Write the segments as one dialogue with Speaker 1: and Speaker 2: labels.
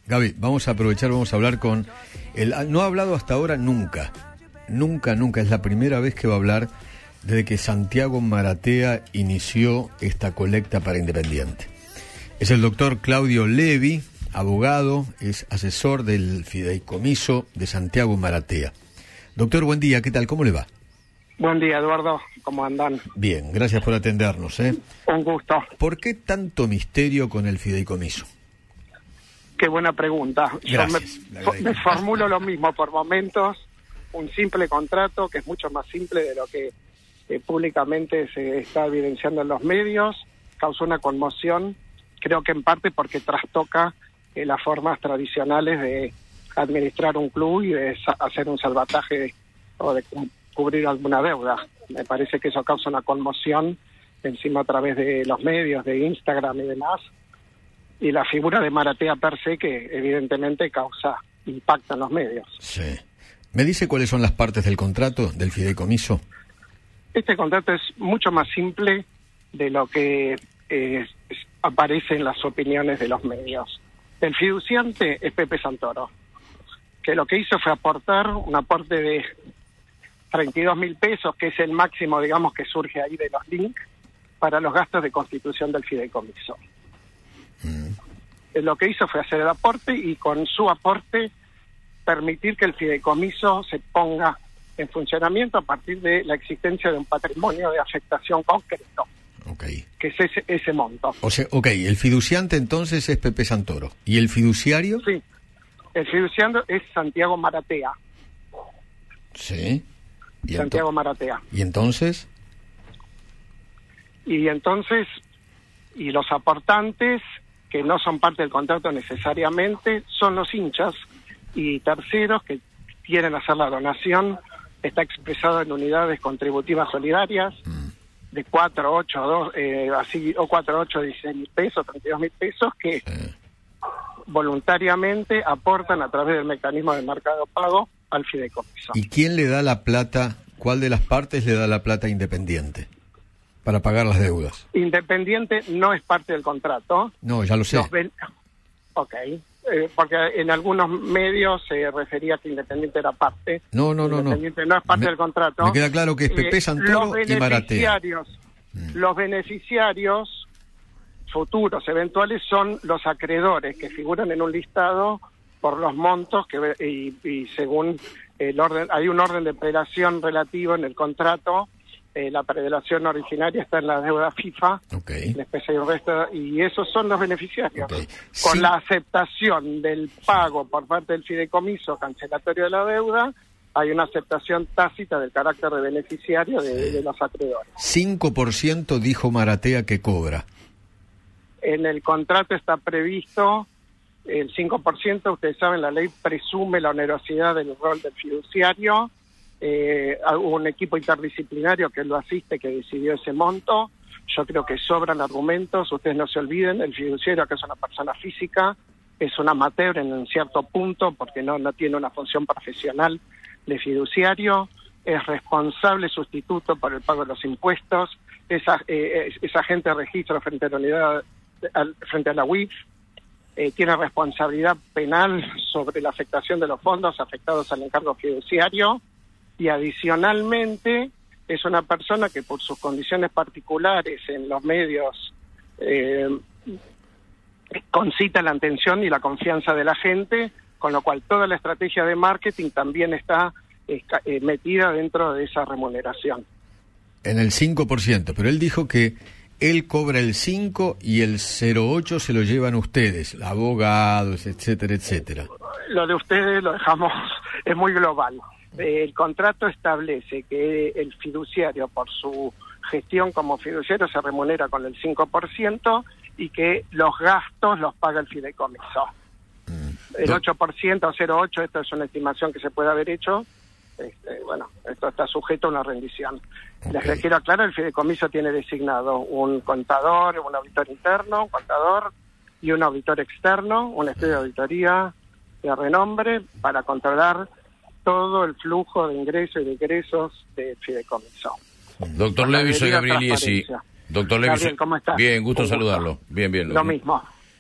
Speaker 1: Gaby, vamos a aprovechar, vamos a hablar con... No ha hablado hasta ahora nunca, es la primera vez que va a hablar desde que Santiago Maratea inició esta colecta para Independiente. Es el doctor Claudio Levi, abogado, es asesor del fideicomiso de Santiago Maratea. Doctor, buen día, ¿qué tal? ¿Cómo le va?
Speaker 2: Buen día, Eduardo. ¿Cómo andan?
Speaker 1: Bien, gracias por atendernos.
Speaker 2: Un gusto.
Speaker 1: ¿Por qué tanto misterio con el fideicomiso?
Speaker 2: Qué buena pregunta.
Speaker 1: Gracias,
Speaker 2: Yo me formulo lo mismo por momentos. Un simple contrato que es mucho más simple de lo que públicamente se está evidenciando en los medios. Causó una conmoción, creo que en parte porque trastoca las formas tradicionales de administrar un club y de hacer un salvataje o de cubrir alguna deuda. Me parece que eso causa una conmoción encima a través de los medios, de Instagram y demás. Y la figura de Maratea per se, que evidentemente causa impacto en los medios.
Speaker 1: Sí. ¿Me dice cuáles son las partes del contrato, del fideicomiso?
Speaker 2: Este contrato es mucho más simple de lo que aparece en las opiniones de los medios. El fiduciante es Pepe Santoro, que lo que hizo fue aportar un aporte de 32.000 pesos, que es el máximo, digamos, que surge ahí de los links, para los gastos de constitución del fideicomiso. Lo que hizo fue hacer el aporte y con su aporte permitir que el fideicomiso se ponga en funcionamiento a partir de la existencia de un patrimonio de afectación concreto, que es ese monto.
Speaker 1: O sea, el fiduciante entonces es Pepe Santoro. ¿Y el fiduciario?
Speaker 2: Sí, el fiduciario es Santiago Maratea.
Speaker 1: Sí.
Speaker 2: Santiago Maratea.
Speaker 1: ¿Y entonces?
Speaker 2: Y los aportantes, que no son parte del contrato necesariamente, son los hinchas y terceros que quieren hacer la donación. Está expresado en unidades contributivas solidarias de 4, 8, 2, así, o 4, 8, 16.000 pesos, 32.000 pesos, que voluntariamente aportan a través del mecanismo de mercado pago al fideicomiso.
Speaker 1: ¿Y quién le da la plata? ¿Cuál de las partes le da la plata a Independiente para pagar las deudas?
Speaker 2: Independiente no es parte del contrato.
Speaker 1: No, ya lo sé.
Speaker 2: Porque en algunos medios se refería que Independiente era parte.
Speaker 1: No.
Speaker 2: Independiente no es parte del contrato.
Speaker 1: Me queda claro que es Pepe Santoro y Maratea.
Speaker 2: Los beneficiarios futuros, eventuales, son los acreedores que figuran en un listado por los montos y según el orden. Hay un orden de prelación relativo en el contrato. La prelación originaria está en la deuda FIFA, después hay un resto, y esos son los beneficiarios. Con la aceptación del pago por parte del fideicomiso cancelatorio de la deuda, hay una aceptación tácita del carácter de beneficiario de los acreedores.
Speaker 1: 5% dijo Maratea que cobra.
Speaker 2: En el contrato está previsto el 5%, ustedes saben, la ley presume la onerosidad del rol del fiduciario. Hubo un equipo interdisciplinario que lo asiste, que decidió ese monto. Yo creo que sobran argumentos. Ustedes no se olviden, el fiduciario, que es una persona física, es un amateur en un cierto punto, porque no tiene una función profesional de fiduciario, es responsable sustituto por el pago de los impuestos, es agente de registro frente a la unidad, frente a la UIF, tiene responsabilidad penal sobre la afectación de los fondos afectados al encargo fiduciario. Y adicionalmente es una persona que por sus condiciones particulares en los medios concita la atención y la confianza de la gente, con lo cual toda la estrategia de marketing también está metida dentro de esa remuneración.
Speaker 1: En el 5%, pero él dijo que él cobra el 5 y el 0,8 se lo llevan ustedes, abogados, etcétera, etcétera.
Speaker 2: Lo de ustedes lo dejamos, es muy global. El contrato establece que el fiduciario, por su gestión como fiduciario, se remunera con el 5% y que los gastos los paga el fideicomiso. El 8% o 0,8%, esto es una estimación que se puede haber hecho. Esto está sujeto a una rendición. Les quiero aclarar, el fideicomiso tiene designado un contador, un auditor interno, un contador y un auditor externo, un estudio de auditoría de renombre para controlar todo el flujo de ingresos y de egresos del fideicomiso.
Speaker 3: Doctor Levi, soy Gabriel Iesi. Doctor Levi,
Speaker 2: Gabriel, ¿cómo estás?
Speaker 3: Bien, gusto saludarlo. Bien.
Speaker 2: Lo mismo.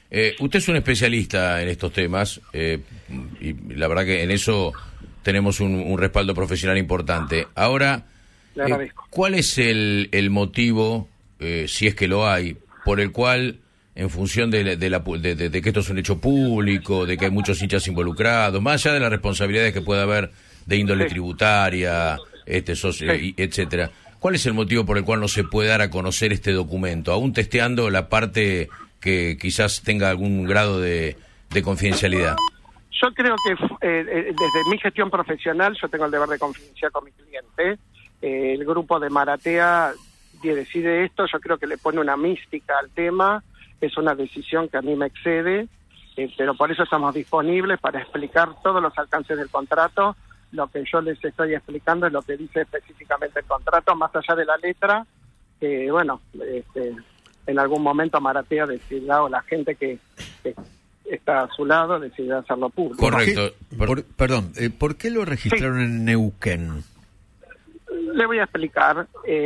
Speaker 3: Usted es un especialista en estos temas y la verdad que en eso tenemos un respaldo profesional importante. Ahora, ¿cuál es el motivo, si es que lo hay, por el cual, en función de que esto es un hecho público, de que hay muchos hinchas involucrados, más allá de las responsabilidades que pueda haber de índole tributaria, etcétera, ¿cuál es el motivo por el cual no se puede dar a conocer este documento, aún testeando la parte que quizás tenga algún grado de confidencialidad?
Speaker 2: Yo creo que desde mi gestión profesional yo tengo el deber de confidenciar con mi cliente. El grupo de Maratea decide esto, yo creo que le pone una mística al tema, es una decisión que a mí me excede, pero por eso estamos disponibles para explicar todos los alcances del contrato. Lo que yo les estoy explicando es lo que dice específicamente el contrato, más allá de la letra, que en algún momento Maratea decidirá, o la gente que está a su lado decidirá hacerlo público.
Speaker 3: Correcto.
Speaker 1: ¿Por qué lo registraron en Neuquén?
Speaker 2: Le voy a explicar.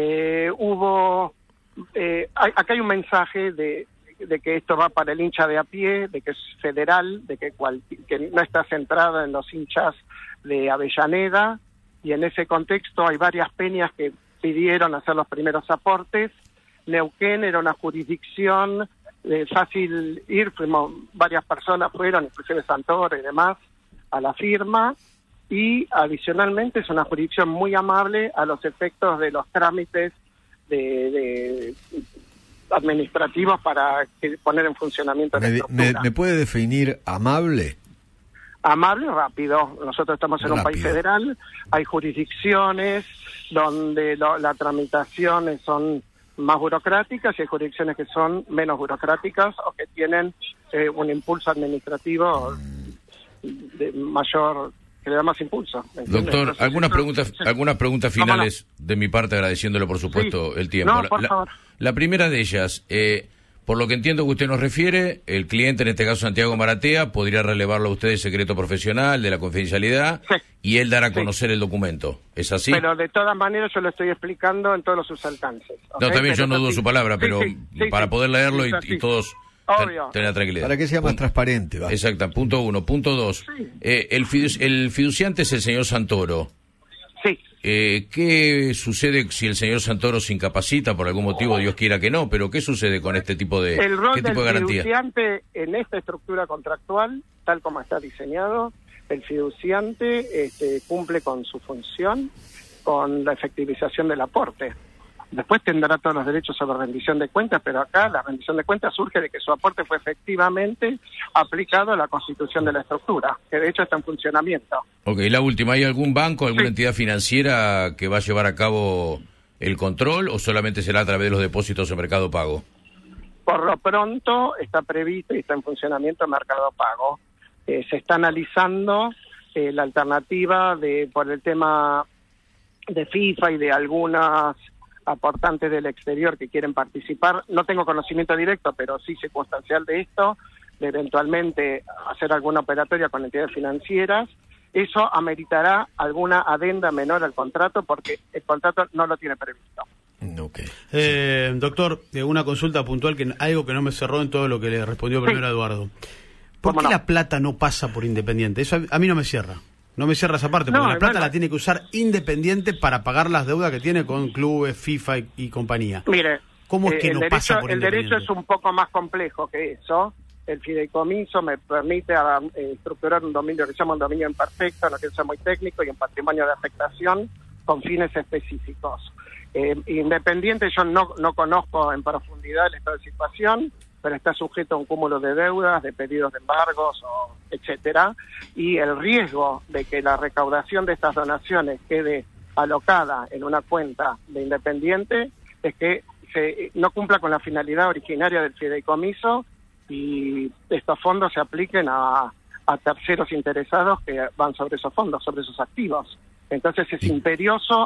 Speaker 2: Acá hay un mensaje de que esto va para el hincha de a pie, de que es federal, de que no está centrado en los hinchas de Avellaneda, y en ese contexto hay varias peñas que pidieron hacer los primeros aportes. Neuquén era una jurisdicción fácil ir, varias personas fueron, inclusive Santoro y demás, a la firma, y adicionalmente es una jurisdicción muy amable a los efectos de los trámites de administrativos para poner en funcionamiento la estructura.
Speaker 1: ¿Me puede definir amable?
Speaker 2: Amable y rápido. Nosotros estamos en un país federal, hay jurisdicciones donde las tramitaciones son más burocráticas y hay jurisdicciones que son menos burocráticas o que tienen un impulso administrativo de mayor, que le da más impulso.
Speaker 3: Doctor, algunas preguntas finales de mi parte, agradeciéndole por supuesto el tiempo.
Speaker 2: No, por favor.
Speaker 3: La primera de ellas, por lo que entiendo que usted nos refiere, el cliente, en este caso Santiago Maratea, podría relevarlo a usted de secreto profesional, de la confidencialidad, y él dará a conocer el documento. ¿Es así?
Speaker 2: Pero de todas maneras yo lo estoy explicando en todos sus alcances.
Speaker 3: No, también yo no dudo su palabra, pero para poder leerlo y todos tener tranquilidad.
Speaker 1: Para que sea más transparente. ¿Va?
Speaker 3: Exacto, punto 1. Punto 2, el fiduciante es el señor Santoro.
Speaker 2: Sí.
Speaker 3: ¿Qué sucede si el señor Santoro se incapacita por algún motivo, Dios quiera que no, pero qué sucede con este tipo de garantía?
Speaker 2: El rol del fiduciante en esta estructura contractual, tal como está diseñado, el fiduciante cumple con su función, con la efectivización del aporte. Después tendrá todos los derechos sobre rendición de cuentas, pero acá la rendición de cuentas surge de que su aporte fue efectivamente aplicado a la constitución de la estructura, que de hecho está en funcionamiento.
Speaker 3: Ok, la última, ¿hay algún banco, alguna entidad financiera que va a llevar a cabo el control o solamente será a través de los depósitos en Mercado Pago?
Speaker 2: Por lo pronto está previsto y está en funcionamiento Mercado Pago. Se está analizando la alternativa por el tema de FIFA y de algunas aportantes del exterior que quieren participar. No tengo conocimiento directo, pero sí circunstancial de esto, de eventualmente hacer alguna operatoria con entidades financieras. Eso ameritará alguna adenda menor al contrato porque el contrato no lo tiene previsto.
Speaker 4: Okay. Doctor, una consulta puntual, algo que no me cerró en todo lo que le respondió primero a Eduardo. ¿Por qué la plata no pasa por Independiente? Eso a mí no me cierra. No me cierra esa parte, porque la plata la tiene que usar Independiente para pagar las deudas que tiene con clubes, FIFA y compañía.
Speaker 2: Mire,
Speaker 4: ¿cómo es que no pasa por Independiente?
Speaker 2: El derecho es un poco más complejo que eso. El fideicomiso me permite estructurar un dominio que se llama un dominio imperfecto, lo que es muy técnico, y un patrimonio de afectación con fines específicos. Independiente, yo no conozco en profundidad el estado de situación, pero está sujeto a un cúmulo de deudas, de pedidos de embargos, etcétera, y el riesgo de que la recaudación de estas donaciones quede alocada en una cuenta de Independiente es que no cumpla con la finalidad originaria del fideicomiso y estos fondos se apliquen a terceros interesados que van sobre esos fondos, sobre esos activos. Entonces es imperioso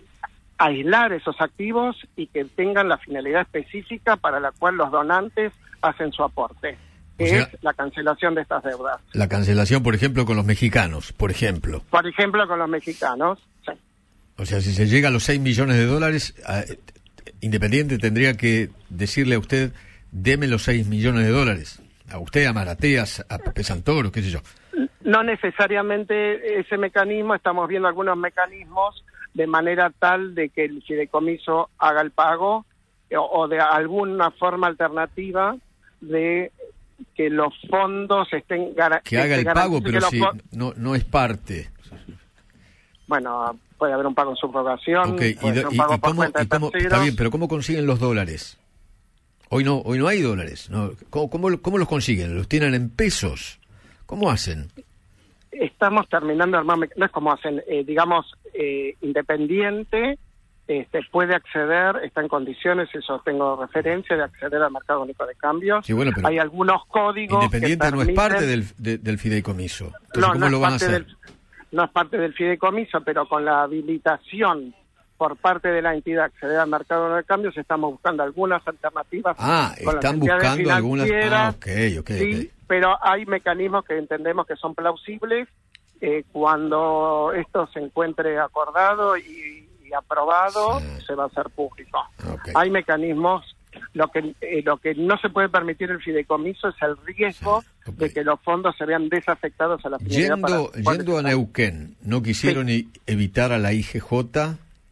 Speaker 2: aislar esos activos y que tengan la finalidad específica para la cual los donantes hacen su aporte, que es la cancelación de estas deudas.
Speaker 1: La cancelación, por ejemplo, con los mexicanos,
Speaker 2: Por ejemplo, con los mexicanos, sí.
Speaker 1: O sea, si se llega a los 6 millones de dólares, Independiente tendría que decirle a usted, deme los 6 millones de dólares. a usted, a Maratea, a Pepe Santoro, qué sé yo.
Speaker 2: No necesariamente ese mecanismo, estamos viendo algunos mecanismos de manera tal de que el fideicomiso haga el pago o de alguna forma alternativa de que los fondos estén garantizados.
Speaker 1: Que haga el pago, pero si no es parte.
Speaker 2: Bueno, puede haber un pago en subrogación,
Speaker 1: okay.
Speaker 2: puede ser un pago por cuenta de terceros.
Speaker 1: Está bien, pero ¿cómo consiguen los dólares? Hoy no hay dólares. ¿No? ¿Cómo los consiguen? ¿Los tienen en pesos? ¿Cómo hacen?
Speaker 2: Estamos terminando de armar, no es como hacen, Independiente puede acceder, está en condiciones, eso tengo referencia, de acceder al mercado único de cambios.
Speaker 1: Sí, bueno, pero
Speaker 2: hay algunos códigos
Speaker 1: Independiente
Speaker 2: que permiten...
Speaker 1: no es parte del fideicomiso. Entonces,
Speaker 2: no,
Speaker 1: ¿cómo lo van a hacer?
Speaker 2: No es parte del fideicomiso, pero con la habilitación por parte de la entidad acceder al mercado de cambios, estamos buscando algunas alternativas.
Speaker 1: Están buscando algunas.
Speaker 2: Sí, pero hay mecanismos que entendemos que son plausibles. Cuando esto se encuentre acordado y aprobado, se va a hacer público. Hay mecanismos. Lo que no se puede permitir el fideicomiso es el riesgo de que los fondos se vean desafectados a la finalidad.
Speaker 1: Yendo a Neuquén, ¿no quisieron evitar a la IGJ?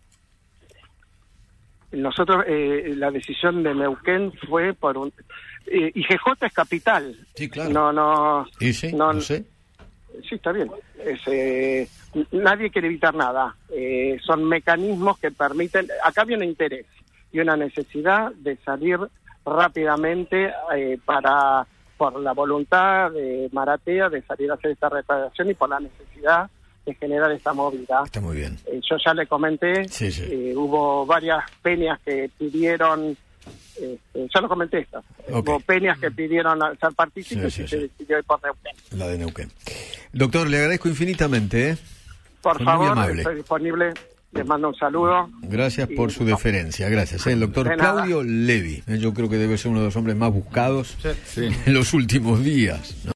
Speaker 2: Nosotros, la decisión de Neuquén fue por un... IGJ es capital.
Speaker 1: Sí, claro.
Speaker 2: No
Speaker 1: sé.
Speaker 2: Sí, está bien. Nadie quiere evitar nada. Son mecanismos que permiten... Acá había un interés y una necesidad de salir rápidamente por la voluntad de Maratea de salir a hacer esta reparación y por la necesidad de generar esta movida.
Speaker 1: Está muy bien.
Speaker 2: Yo ya le comenté, hubo varias peñas que pidieron, ya lo comenté esto, hubo peñas que pidieron ser partícipes y se decidió ir por Neuquén.
Speaker 1: La de Neuquén. Doctor, le agradezco infinitamente.
Speaker 2: Por favor, estoy disponible. Les mando un saludo.
Speaker 1: Gracias por su deferencia. Gracias. El doctor Claudio Levi. Yo creo que debe ser uno de los hombres más buscados en los últimos días, ¿no?